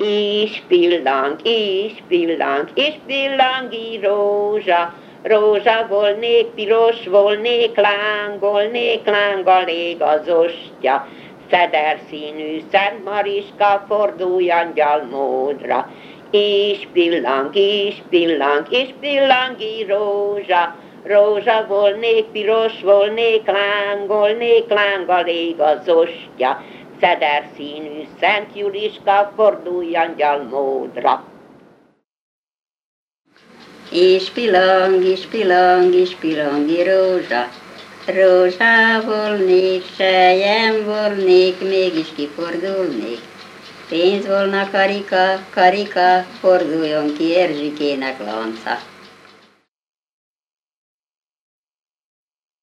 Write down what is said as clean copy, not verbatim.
és pillangi rózsa, rózsa volnék, piros volnék, láng, ég az ostya, szeder színű Szent Mariska, fordulj angyal módra. És pillangi rózsa, rózsa volnék, piros volnék, láng, ég az ostya, szeder színű Szent Juliska, fordulj angyal módra. És pillangi rózsa, rózsa volnék, sejem volnék, mégis kifordulnék. Pénz volna karika, forduljon ki Erzsikének lanca.